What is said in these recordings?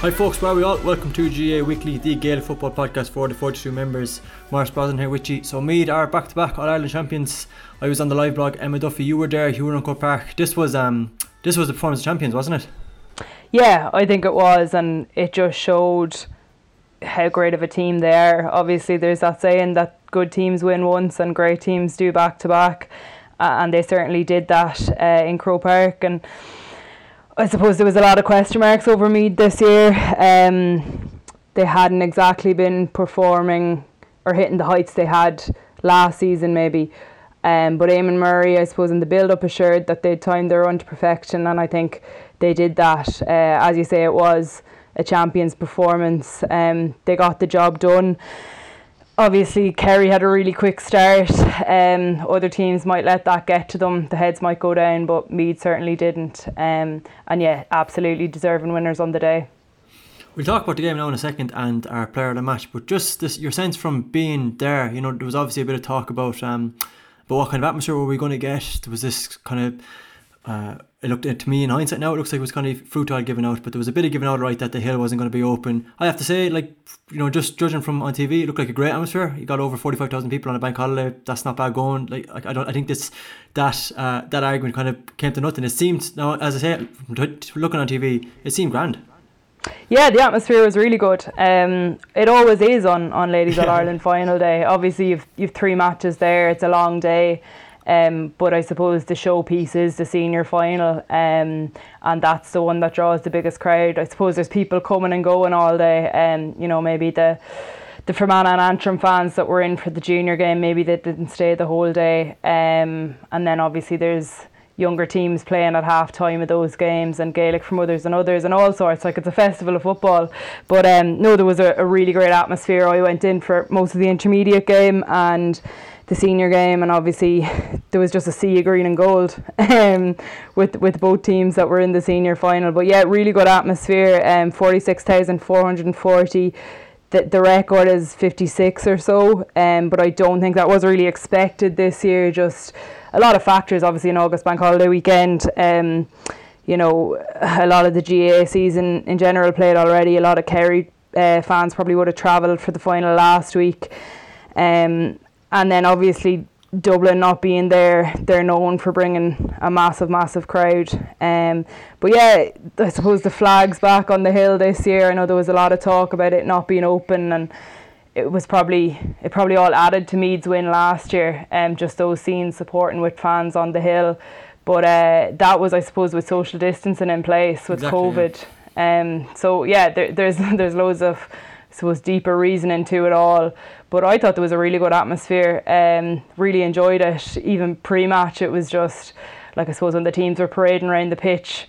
Hi folks, where are we all? Welcome to GA Weekly, the Gaelic football podcast for the 42 members. Maurice Brosnan here with you. So Meath are back-to-back All-Ireland champions. I was on the live blog. Emma Duffy, you were there, you were in Croke Park. This was the performance of champions, wasn't it? Yeah, I think it was, and it just showed how great of a team they are. Obviously there's that saying that good teams win once and great teams do back-to-back, and they certainly did that in Croke Park. And I suppose there was a lot of question marks over Meath this year. They hadn't exactly been performing or hitting the heights they had last season maybe. But Eamon Murray, I suppose, in the build-up assured that they'd timed their run to perfection, and I think they did that. As you say, it was a champion's performance. They got the job done. Obviously, Kerry had a really quick start. Other teams might let that get to them. The heads might go down, but Meath certainly didn't. And yeah, absolutely deserving winners on the day. We'll talk about the game now in a second and our player of the match, but just this, your sense from being there, you know, there was obviously a bit of talk about what kind of atmosphere were we going to get. There was this kind of it looked to me in hindsight now, it looks like it was kind of fruitile given out, but there was a bit of giving out right that the hill wasn't going to be open. I have to say, like, you know, just judging from on TV, it looked like a great atmosphere. You got over 45,000 people on a bank holiday. That's not bad going. Like, I think that argument kind of came to nothing. It seemed, now as I say, looking on TV, it seemed grand. Yeah, the atmosphere was really good. It always is on Ladies All Ireland final day. Obviously you've 3 matches there. It's a long day. But I suppose the showpiece is the senior final, and that's the one that draws the biggest crowd. I suppose there's people coming and going all day, you know, maybe the Fermanagh and Antrim fans that were in for the junior game, maybe they didn't stay the whole day, and then obviously there's younger teams playing at half time of those games, and Gaelic from others and all sorts. Like, it's a festival of football. But no, there was a really great atmosphere. I went in for most of the intermediate game and the senior game, and obviously there was just a sea of green and gold with both teams that were in the senior final. But yeah, really good atmosphere. 46,440. The record is 56 or so, but I don't think that was really expected this year. Just a lot of factors, obviously, in August bank holiday weekend. You know, a lot of the GAA season in general played already. A lot of Kerry fans probably would have travelled for the final last week. And then obviously Dublin not being there, they're known for bringing a massive crowd. But yeah, I suppose the flag's back on the hill this year. I know there was a lot of talk about it not being open, and it probably all added to Meath's win last year. Just those scenes supporting with fans on the hill. But that was, I suppose, with social distancing in place with COVID. Yeah. So yeah, there's loads of, I suppose, deeper reasoning to it all. But I thought there was a really good atmosphere. Really enjoyed it. Even pre-match, it was just, like, I suppose, when the teams were parading around the pitch,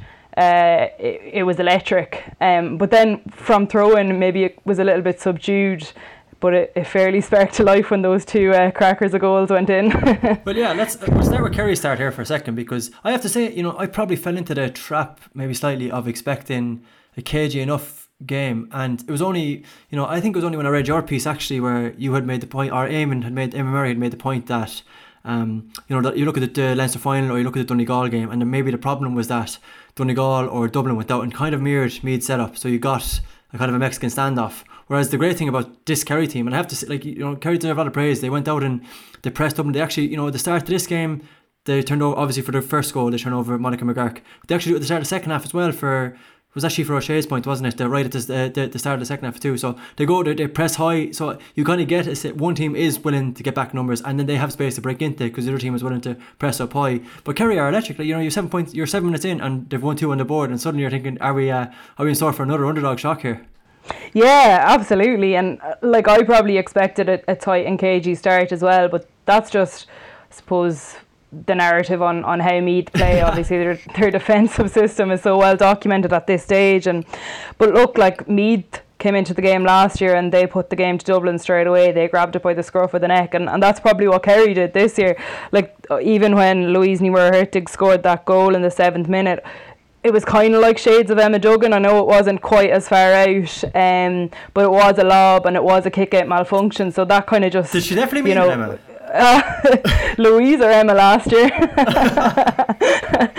it was electric. But then from throw-in, maybe it was a little bit subdued, but it fairly sparked to life when those 2 crackers of goals went in. Well, yeah, we'll start with Kerry start here for a second, because I have to say, you know, I probably fell into the trap maybe slightly of expecting a cagey enough game, and it was only, you know, I think it was only when I read your piece actually where you had made the point, or Eamon Murray had made the point that you know, that you look at the Leinster final or you look at the Donegal game, and then maybe the problem was that Donegal or Dublin went out and kind of mirrored Meath's setup, so you got a kind of a Mexican standoff. Whereas the great thing about this Kerry team, and I have to say, like, you know, Kerry deserve a lot of praise. They went out and they pressed up, and they actually, you know, at the start of this game, they turned over, obviously for their first goal, they turned over Monica McGurk. But they actually, at the start of the second half as well, it was actually for O'Shea's point, wasn't it? They're right at the start of the second half too. So they press high. So you kind of get one team is willing to get back numbers, and then they have space to break into because the other team is willing to press up high. But Kerry are electric. Like, you know, you're 7 minutes in and they've won 2 on the board, and suddenly you're thinking, are we in store for another underdog shock here? Yeah, absolutely. And like, I probably expected a tight and cagey start as well, but that's just, I suppose, the narrative on how Meath play. Obviously their defensive system is so well documented at this stage, but look, like, Meath came into the game last year and they put the game to Dublin straight away. They grabbed it by the scruff of the neck, and that's probably what Kerry did this year. Like, even when Louise Ní Mhuire-Hertog scored that goal in the 7th minute, it was kind of like shades of Emma Duggan. I know it wasn't quite as far out, but it was a lob and it was a kick-out malfunction, so that kind of just... Did she definitely mean Emma? Louise or Emma last year.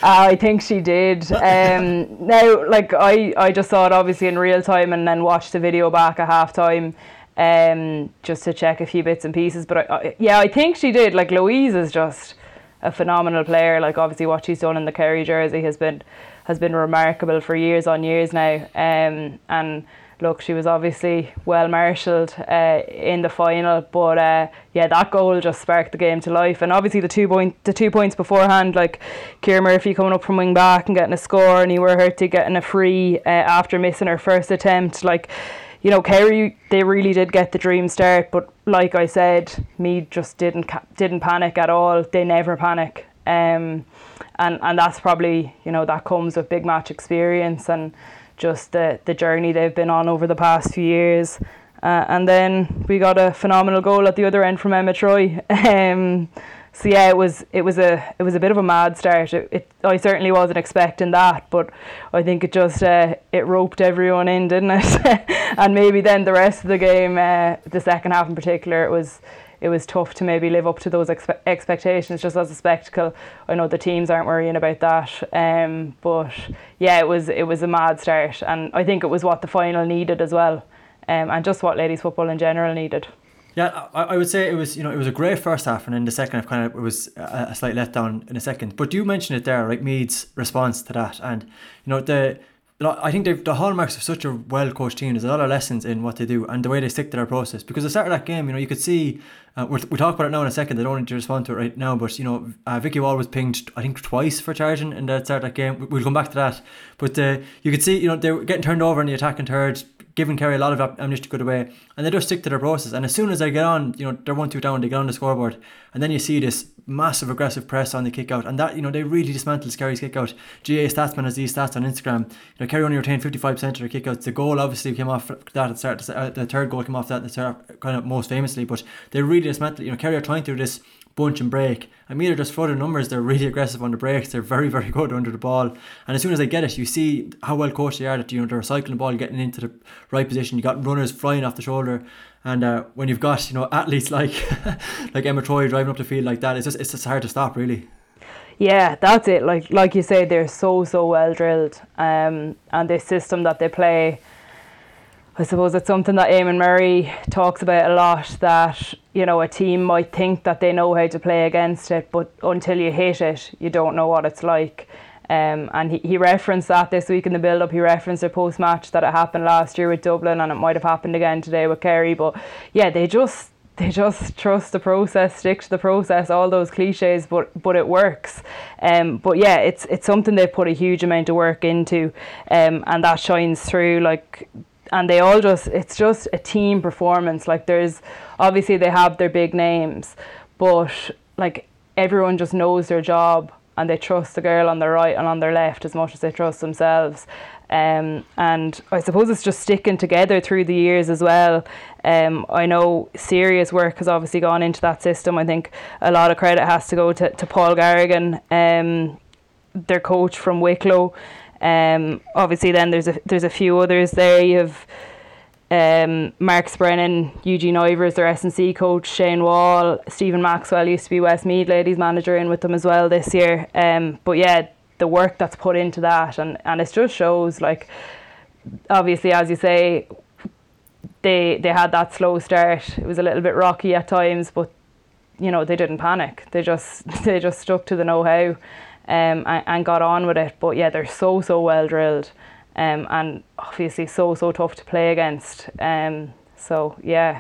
I think she did. Now, like I just saw it obviously in real time and then watched the video back at half time, just to check a few bits and pieces. But I think she did. Like Louise is just a phenomenal player. Like obviously what she's done in the Kerry jersey has been remarkable for years on years now. And look, she was obviously well marshalled in the final, but that goal just sparked the game to life. And obviously the 2 points beforehand, like Ciara Murphy coming up from wing back and getting a score, and Niamh Herty getting a free after missing her first attempt. Like, you know, Kerry, they really did get the dream start, but like I said, Meath just didn't panic at all. They never panic, and that's probably, you know, that comes with big match experience and just the journey they've been on over the past few years. And then we got a phenomenal goal at the other end from Emma Troy. So yeah, it was a bit of a mad start. I certainly wasn't expecting that, but I think it just it roped everyone in, didn't it? And maybe then the rest of the game, the second half in particular, it was tough to maybe live up to those expectations just as a spectacle. I know the teams aren't worrying about that, but yeah, it was a mad start, and I think it was what the final needed as well, and just what ladies football in general needed. Yeah, I would say it was, you know, it was a great first half, and in the second half it was a slight letdown in the second. But you mentioned it there, right? Meath's response to that, and you know I think the hallmarks of such a well-coached team. There's a lot of lessons in what they do and the way they stick to their process. Because at the start of that game, you know, you could see, we'll talk about it now in a second. I don't need to respond to it right now, but you know, Vicky Wall was pinged, I think, twice for charging in the start of that game. We'll come back to that. But you could see, you know, they were getting turned over in the attacking third, giving Kerry a lot of ammunition to go away, and they just stick to their process. And as soon as they get on, you know, they're 1-2 down, they get on the scoreboard, and then you see this massive aggressive press on the kick out, and that, you know, they really dismantled Kerry's kick out. GA Statsman has these stats on Instagram. You know, Kerry only retained 55% of their kick outs. The goal obviously came off that at the start. The third goal came off that at the start, kind of most famously, but they really dismantled. You know, Kerry are trying to do this bunch and break, and Meath are just further numbers. They're really aggressive on the breaks. They're very, very good under the ball, and as soon as they get it, you see how well coached they are, that, you know, they're recycling the ball, getting into the right position. You got runners flying off the shoulder, and when you've got, you know, athletes like like Emma Troy driving up the field like that, it's just hard to stop, really. Yeah, that's it. Like you say, they're so well drilled, and this system that they play, I suppose it's something that Eamon Murray talks about a lot, that, you know, a team might think that they know how to play against it, but until you hit it, you don't know what it's like. And he referenced that this week in the build-up. He referenced a post-match that it happened last year with Dublin, and it might have happened again today with Kerry. But yeah, they just trust the process, stick to the process, all those cliches, but it works. But yeah, it's something they've put a huge amount of work into, and that shines through. Like, and they all it's just a team performance. Like, there's obviously they have their big names, but like everyone just knows their job, and they trust the girl on their right and on their left as much as they trust themselves. And I suppose it's just sticking together through the years as well. I know serious work has obviously gone into that system. I think a lot of credit has to go to Paul Garrigan, their coach from Wicklow. Obviously then there's a few others there. You have Mark Brennan, Eugene Ivers, their S&C coach, Shane Wall, Stephen Maxwell used to be Westmeath ladies manager in with them as well this year. But yeah, the work that's put into that, and it just shows, like, obviously, as you say, they had that slow start. It was a little bit rocky at times, but you know, they didn't panic. They just stuck to the know-how, and got on with it. But yeah, they're so well drilled, and obviously so tough to play against. So yeah,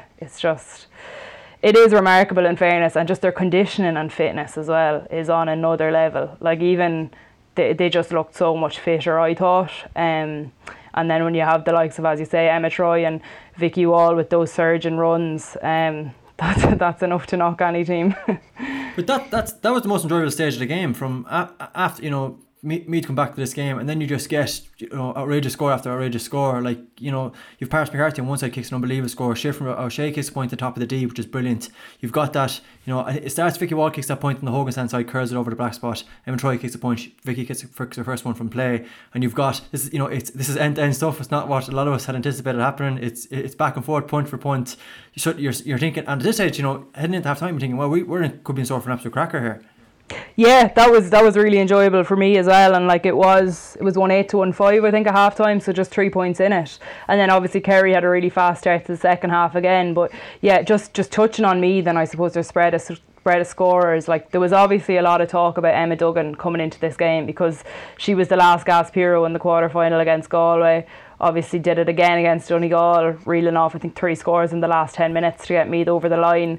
it is remarkable, in fairness, and just their conditioning and fitness as well is on another level. Like, even they just looked so much fitter, I thought. And then when you have the likes of, as you say, Emma Troy and Vicky Wall with those surging runs, that's enough to knock any team. But that was the most enjoyable stage of the game. From after, you know, Meath come back to this game, and then you just get, you know, outrageous score after outrageous score. Like, you know, you've Paris McCarthy on one side kicks an unbelievable score. O'Shea kicks a point at the top of the D, which is brilliant. You've got that, you know, it starts, Vicky Wall kicks that point on the Hogan stand side, curls it over the black spot. Emma Troy kicks a point, Vicky kicks her first one from play, and you've got this. You know, this is end-to-end stuff. It's not what a lot of us had anticipated happening. It's back and forth, point for point. You're thinking, and at this stage, you know, heading into half time, you're thinking, well, could be in store for an absolute cracker here. Yeah, that was really enjoyable for me as well, and like it was 1-8 to 1-5 I think at half time, so just 3 points in it. And then obviously Kerry had a really fast start to the second half again. But yeah, just touching on me then, I suppose there's spread of scorers. Like there was obviously a lot of talk about Emma Duggan coming into this game because she was the last gasp hero in the quarter-final against Galway. Obviously did it again against Donegal, reeling off I think 3 scores in the last 10 minutes to get Meath over the line.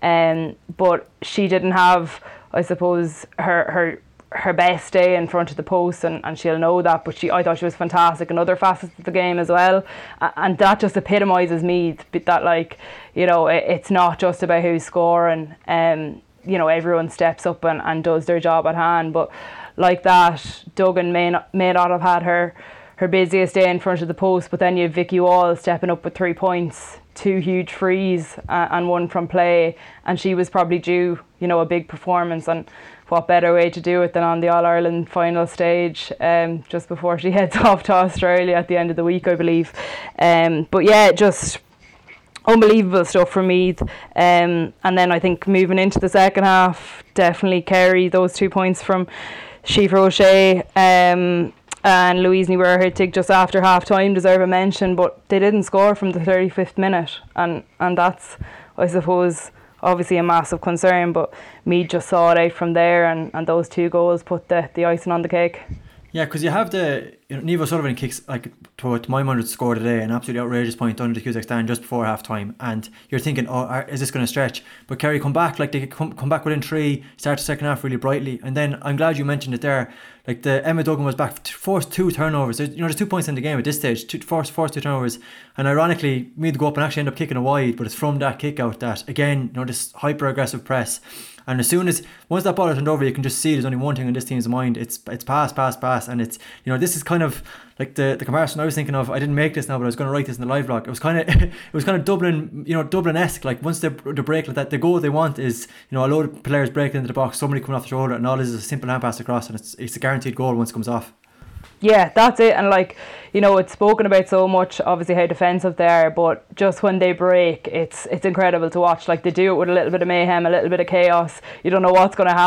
But she didn't have, I suppose, her best day in front of the post, and she'll know that. But I thought she was fantastic in other facets of the game as well, and that just epitomises Meath. That, like, you know, it's not just about who's scoring. You know, everyone steps up and does their job at hand. But like that, Duggan may not have had her busiest day in front of the post, but then you have Vicky Wall stepping up with 3 points, 2 huge frees and 1 from play, and she was probably due, you know, a big performance. And what better way to do it than on the All-Ireland final stage, just before she heads off to Australia at the end of the week, I believe. But yeah, just unbelievable stuff from Meath. And then I think moving into the second half, definitely Kerry, those 2 points from Siofra O'Shea and Louise Ní Mhuircheartaigh just after half time deserve a mention, but they didn't score from the 35th minute, and that's, I suppose, obviously a massive concern. But Meath just saw it out from there, and those 2 goals put the icing on the cake. Yeah, because you have Niamh O'Sullivan kicks, like, to my mind, would score today, an absolutely outrageous point under the Cusack stand just before half time, and you're thinking, is this going to stretch? But Kerry come back, like they come back within 3, start the second half really brightly. And then I'm glad you mentioned it there, like the Emma Duggan was back, forced 2 turnovers. There's 2 points in the game at this stage, forced 2 turnovers, and ironically Meath go up and actually end up kicking a wide, but it's from that kick out that, again, this hyper aggressive press. And once that ball is turned over, you can just see there's only one thing in this team's mind. It's pass, and it's, this is kind of like the comparison I was thinking of. I didn't make this now, but I was going to write this in the live blog. It was kind of Dublin, Dublin-esque. Like once they break like that, the goal they want is, a load of players breaking into the box, somebody coming off the shoulder, and all this is a simple hand pass across, and it's a guaranteed goal once it comes off. Yeah, that's it. And like, it's spoken about so much, obviously, how defensive they are, but just when they break, it's incredible to watch. Like, they do it with a little bit of mayhem, a little bit of chaos. You don't know what's going to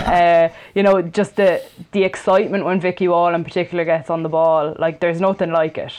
happen. Just the excitement when Vicky Wall in particular gets on the ball, like, there's nothing like it.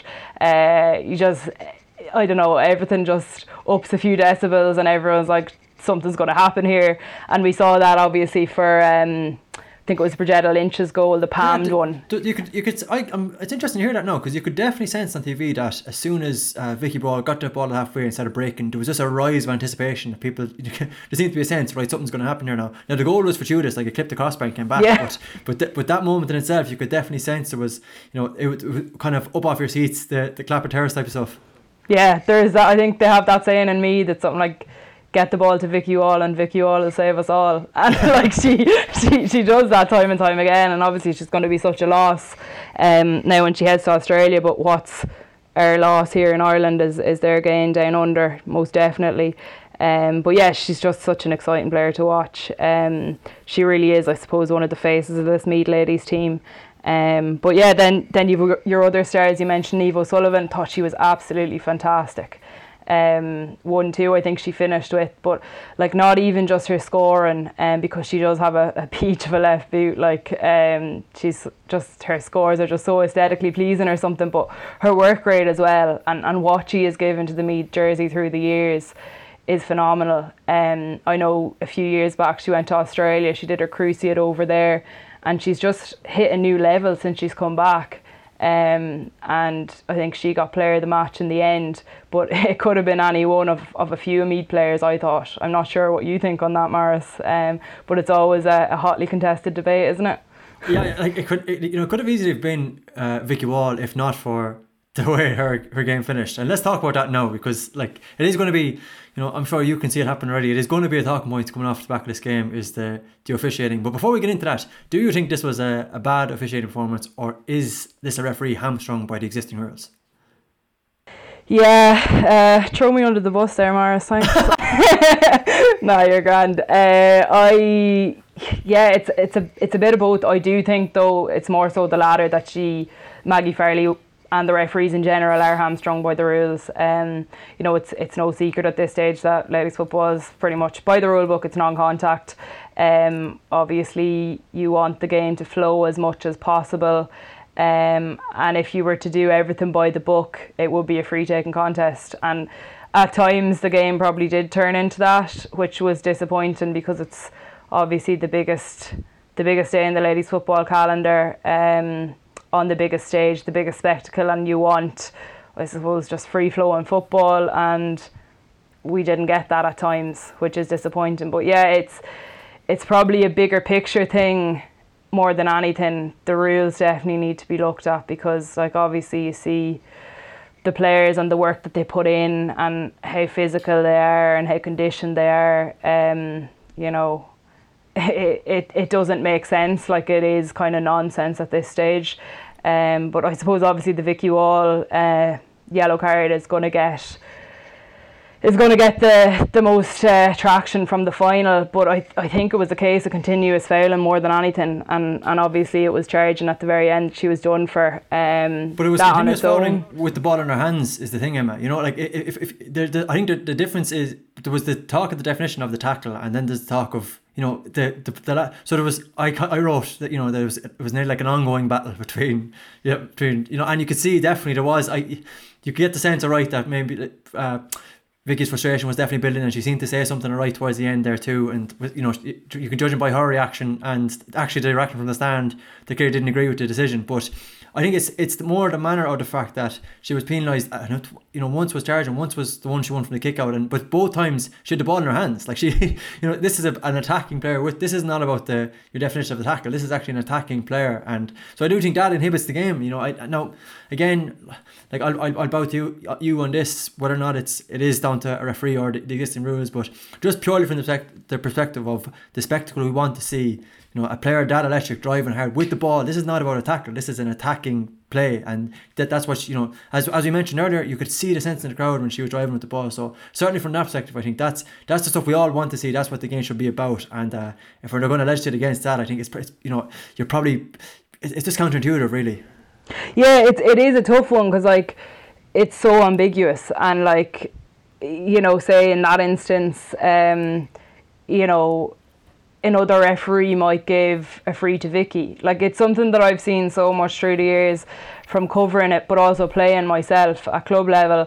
I don't know, everything just ups a few decibels, and everyone's like, something's going to happen here. And we saw that obviously for I think it was Brigetta Lynch's goal, the palmed one. It's interesting to hear that now, because you could definitely sense on TV that as soon as Vicky Ball got the ball halfway and started breaking, there was just a rise of anticipation. People, there seemed to be a sense, right, something's going to happen here now. Now the goal was fortuitous, like it clipped the crossbar and came back. Yeah. But that moment in itself, you could definitely sense there was, it was kind of up off your seats, the Clapper Terrace type of stuff. Yeah, there is that. I think they have that saying in Meath that's something like, get the ball to Vicky Wall and Vicky Wall will save us all. And like she does that time and time again, and obviously she's going to be such a loss now when she heads to Australia. But what's our loss here in Ireland is their gain down under, most definitely. But yeah, she's just such an exciting player to watch. She really is, I suppose, one of the faces of this Meath ladies team. But yeah, then you've your other stars. You mentioned Niamh O'Sullivan. Thought she was absolutely fantastic. 1-2 I think she finished with, but like not even just her scoring, because she does have a peach of a left boot, like she's just, her scores are just so aesthetically pleasing or something, but her work rate as well, and what she has given to the Meath jersey through the years is phenomenal. I know a few years back she went to Australia, she did her cruciate over there, and she's just hit a new level since she's come back. And I think she got player of the match in the end, but it could have been any one of a few Meath players, I thought. I'm not sure what you think on that, Maurice, but it's always a hotly contested debate, isn't it? Yeah, like it could have easily been Vicky Wall if not for the way her game finished. And let's talk about that now, because like it is going to be, I'm sure you can see it happen already. It is going to be a talking point coming off the back of this game, is the officiating. But before we get into that, do you think this was a bad officiating performance, or is this a referee hamstrung by the existing rules? Yeah, throw me under the bus there, Maurice. No, you're grand. It's a bit of both. I do think though it's more so the latter, that Maggie Farley and the referees in general are hamstrung by the rules. You know, it's no secret at this stage that ladies football is pretty much by the rule book. It's non-contact. Obviously, you want the game to flow as much as possible. And if you were to do everything by the book, it would be a free-taking contest. And at times, the game probably did turn into that, which was disappointing because it's obviously the biggest day in the ladies' football calendar. On the biggest stage, the biggest spectacle, and you want, I suppose, just free-flowing football, and we didn't get that at times, which is disappointing. But yeah, it's probably a bigger picture thing more than anything. The rules definitely need to be looked at because, like, obviously you see the players and the work that they put in and how physical they are and how conditioned they are. You know, it doesn't make sense. Like, it is kind of nonsense at this stage. But I suppose obviously the Vicky Wall yellow card is going to get the most traction from the final. But I think it was a case of continuous fouling more than anything, and obviously it was charging at the very end. She was done for. But it was continuous fouling with the ball in her hands is the thing, Emma. You know, like if I think the difference is there was the talk of the definition of the tackle, and then there's the talk of, you know, so there was, I wrote that, you know, it was nearly like an ongoing battle between you know, and you could see definitely there was, you could get the sense, right, that maybe Vicky's frustration was definitely building, and she seemed to say something right towards the end there too, and, you know, you can judge it by her reaction, and actually the reaction from the stand, they clearly didn't agree with the decision. But I think it's more the manner of the fact that she was penalised. You know, once was charging, once was the one she won from the kick out, but both times she had the ball in her hands. Like, she, you know, this is an attacking player. This is not about your definition of the tackle. This is actually an attacking player, and so I do think that inhibits the game. You know, now again, like I'll bow to you on this, whether or not it is down to a referee or the existing rules, but just purely from the perspective of the spectacle we want to see. You know, a player that electric, driving hard with the ball. This is not about a tackle. This is an attacking play, and that's what, you know, as we mentioned earlier, you could see the sense in the crowd when she was driving with the ball. So certainly from that perspective, I think that's the stuff we all want to see. That's what the game should be about. And if we're going to legislate against that, I think it's you know, you're probably, it's just counterintuitive, really. Yeah, it is a tough one because, like, it's so ambiguous, and, like, you know, say in that instance, you know, another referee might give a free to Vicky. Like, it's something that I've seen so much through the years from covering it, but also playing myself at club level.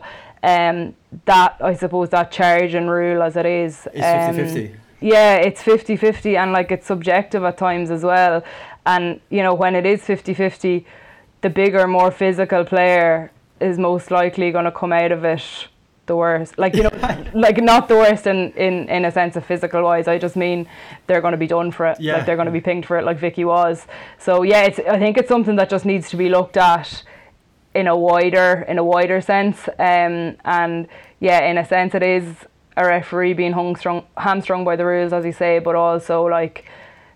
That, I suppose, that charge and rule as it is. It's 50-50. Yeah, it's 50-50, and, like, it's subjective at times as well. And, you know, when it is 50-50, the bigger, more physical player is most likely going to come out of it the worst. Like, you know, like, not the worst in a sense of physical wise. I just mean they're going to be done for it. Yeah. Like, they're going to be pinged for it, like Vicky was. So yeah, I think it's something that just needs to be looked at in a wider sense. And yeah, in a sense, it is a referee being hamstrung by the rules, as you say, but also, like,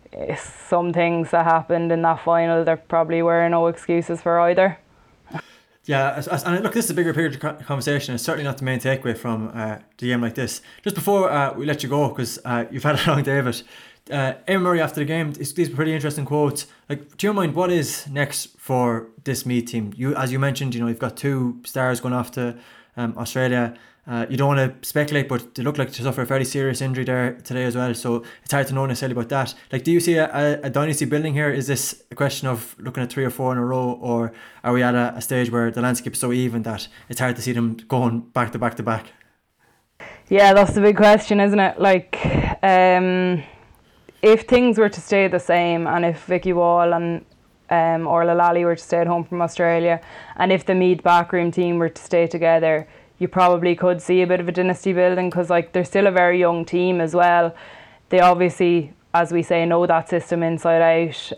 some things that happened in that final, there probably were no excuses for either. Yeah, and look, this is a bigger picture conversation. It's certainly not the main takeaway from the game like this. Just before we let you go, because you've had a long day of it, Emma Murray after the game, these were pretty interesting quotes. Like, to your mind, what is next for this Meath team? You, as you mentioned, you know, you've got two stars going off to Australia. You don't want to speculate, but they look like to suffer a fairly serious injury there today as well, so it's hard to know necessarily about that. Like, do you see a dynasty building here? Is this a question of looking at 3 or 4 in a row, or are we at a stage where the landscape is so even that it's hard to see them going back to back to back? Yeah, that's the big question, isn't it? Like, if things were to stay the same, and if Vicky Wall and Orla Lally were to stay at home from Australia, and if the Meath backroom team were to stay together, you probably could see a bit of a dynasty building, because, like, they're still a very young team as well. They obviously, as we say, know that system inside out.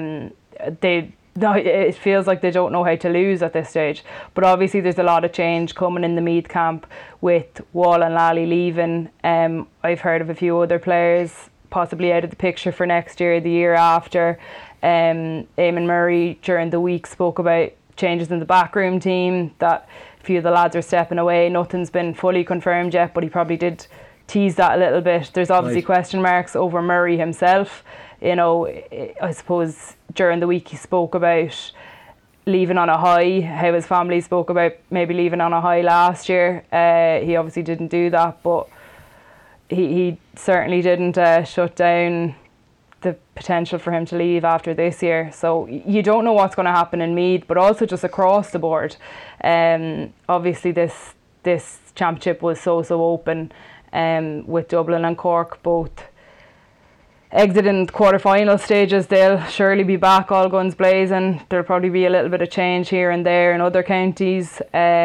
It feels like they don't know how to lose at this stage. But obviously there's a lot of change coming in the Meath camp with Wall and Lally leaving. I've heard of a few other players possibly out of the picture for next year, the year after. Eamon Murray during the week spoke about changes in the backroom team, that a few of the lads are stepping away. Nothing's been fully confirmed yet, but he probably did tease that a little bit. There's obviously question marks over Murray himself. You know, I suppose during the week he spoke about leaving on a high, how his family spoke about maybe leaving on a high last year. He obviously didn't do that, but he certainly didn't shut down the potential for him to leave after this year. So you don't know what's going to happen in Meath, but also just across the board. Obviously this championship was so open, with Dublin and Cork both exiting quarter-final stages. They'll surely be back all guns blazing. There'll probably be a little bit of change here and there in other counties.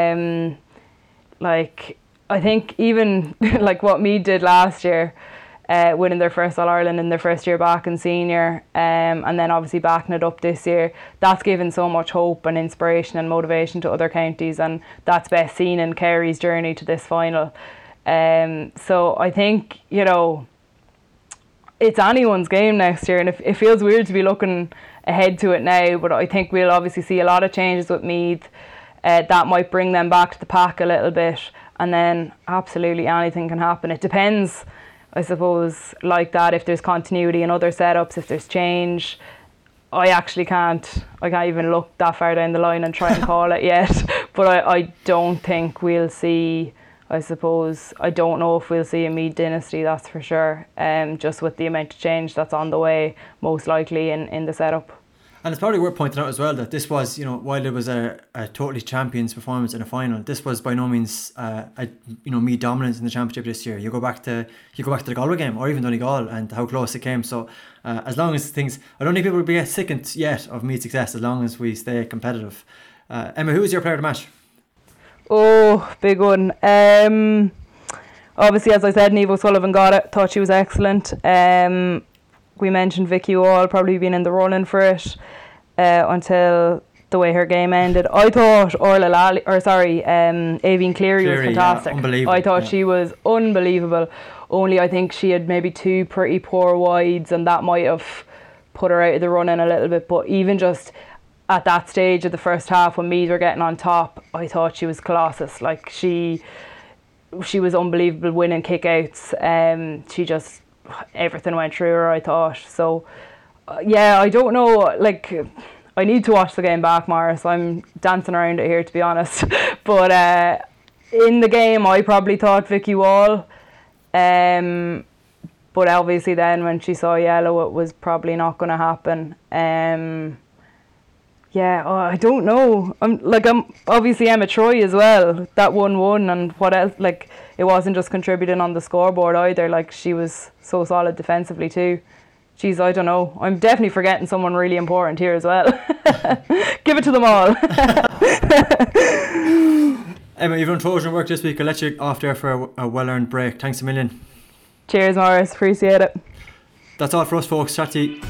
Like, I think even like what Meath did last year, winning their first All-Ireland in their first year back in senior, and then obviously backing it up this year, that's given so much hope and inspiration and motivation to other counties, and that's best seen in Kerry's journey to this final. So I think, you know, it's anyone's game next year, and it feels weird to be looking ahead to it now, but I think we'll obviously see a lot of changes with Meath. That might bring them back to the pack a little bit, and then absolutely anything can happen. It depends, I suppose, like that, if there's continuity in other setups, if there's change. I actually can't even look that far down the line and try and call it yet, but I don't think we'll see, I suppose, I don't know if we'll see a Meath dynasty, that's for sure, just with the amount of change that's on the way, most likely in the setup. And it's probably worth pointing out as well that this was, you know, while it was a totally champions performance in a final, this was by no means Meath dominance in the championship this year. You go back to the Galway game, or even Donegal, and how close it came. So as long as things, I don't think people will be sickened yet of Meath's success as long as we stay competitive. Emma, who was your player of the match? Oh, big one. Obviously, as I said, Niamh O'Sullivan got it. Thought she was excellent. We mentioned Vicky Wall probably being in the running for it until the way her game ended. I thought Aoibhinn Cleary was fantastic. Yeah, unbelievable. I thought she was unbelievable. Only I think she had maybe 2 pretty poor wides, and that might have put her out of the running a little bit. But even just at that stage of the first half when Meath were getting on top, I thought she was colossus. Like, she was unbelievable winning kickouts. She just, everything went through her, I thought. So yeah, I don't know, like, I need to watch the game back, Morris. I'm dancing around it here, to be honest. But in the game I probably thought Vicky Wall, but obviously then when she saw yellow it was probably not going to happen. I don't know. I'm obviously Emma Troy as well. That 1-1, and what else? Like, it wasn't just contributing on the scoreboard either. Like, she was so solid defensively too. Jeez, I don't know. I'm definitely forgetting someone really important here as well. Give it to them all. Emma, you've done Trojan work this week. I'll let you off there for a well-earned break. Thanks a million. Cheers, Morris. Appreciate it. That's all for us, folks. Chat to you.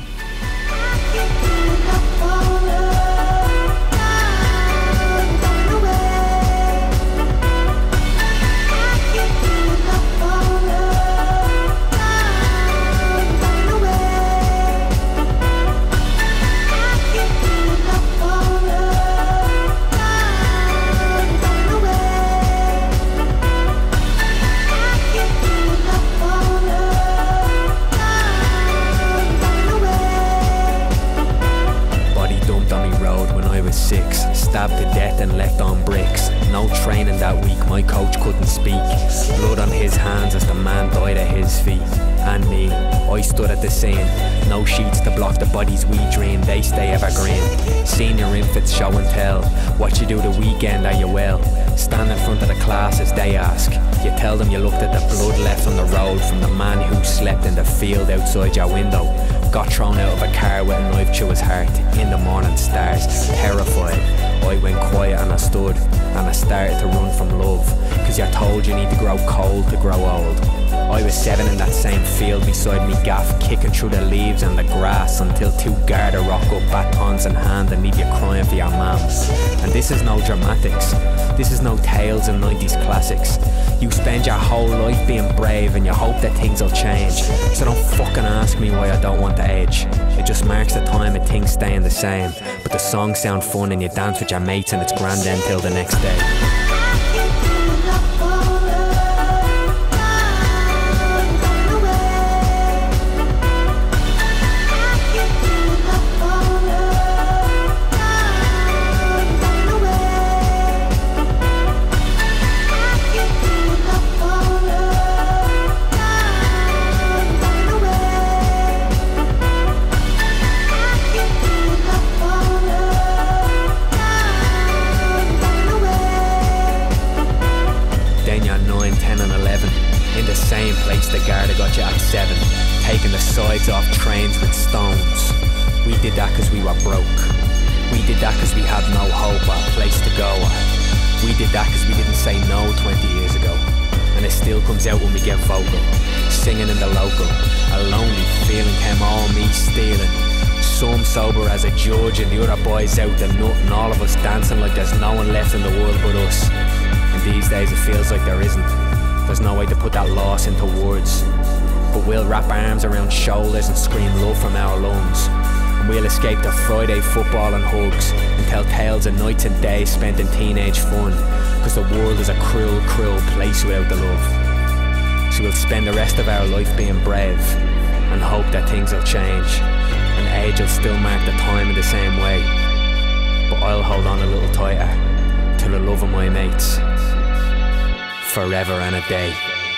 Stabbed to death and left on bricks. No training that week, my coach couldn't speak. Blood on his hands as the man died at his feet. And me, I stood at the scene. No sheets to block the bodies we dream, they stay evergreen. Senior infants show and tell. What you do the weekend, are you well? Stand in front of the class as they ask. You tell them you looked at the blood left on the road from the man who slept in the field outside your window. Got thrown out of a car with a knife through his heart. In the morning stars, terrified. I went quiet and I stood, and I started to run from love. Cause you're told you need to grow cold to grow old. I was 7 in that same field beside me gaff, kicking through the leaves and the grass until 2 Garda rock up, batons in hand, and leave you crying for your mam. And this is no dramatics, this is no tales and 90s classics. You spend your whole life being brave and you hope that things will change. So don't fucking ask me why I don't want to age. It just marks the time of things staying the same. But the songs sound fun and you dance with your mates and it's grand then till the next day. lives off trains with stones. We did that cause we were broke. We did that cause we had no hope or a place to go. We did that cause we didn't say no 20 years ago. And it still comes out when we get vocal. Singing in the local. A lonely feeling came all me stealing. Some sober as a judge and the other boys out the nut, and all of us dancing like there's no one left in the world but us. And these days it feels like there isn't. There's no way to put that loss into words. But we'll wrap arms around shoulders and scream love from our lungs. And we'll escape to Friday football and hugs and tell tales of nights and days spent in teenage fun. Cause the world is a cruel, cruel place without the love. So we'll spend the rest of our life being brave and hope that things will change. And age will still mark the time in the same way. But I'll hold on a little tighter to the love of my mates. Forever and a day.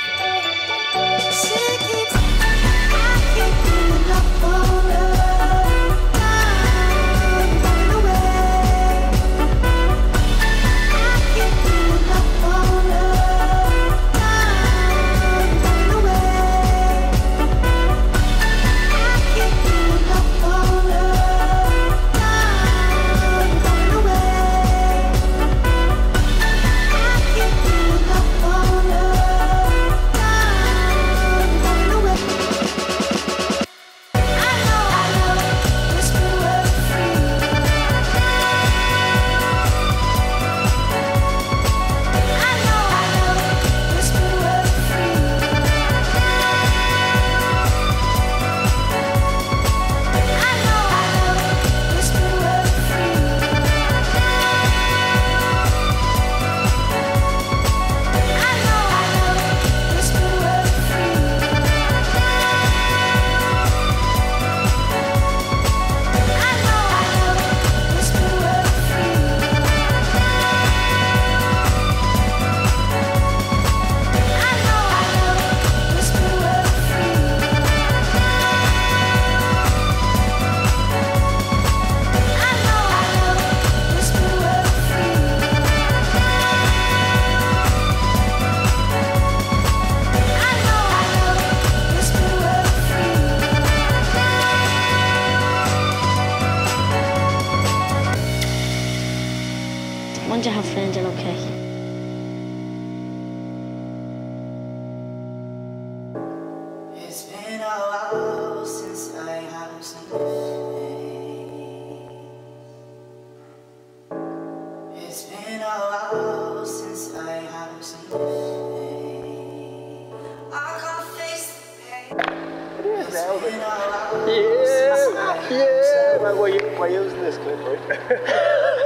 Once you have friends, you're okay. It's been a while since I have some faith. It's been a while since I have some faith. I can't face the pain. It's been a while since I have some faith. We're using this clip, right?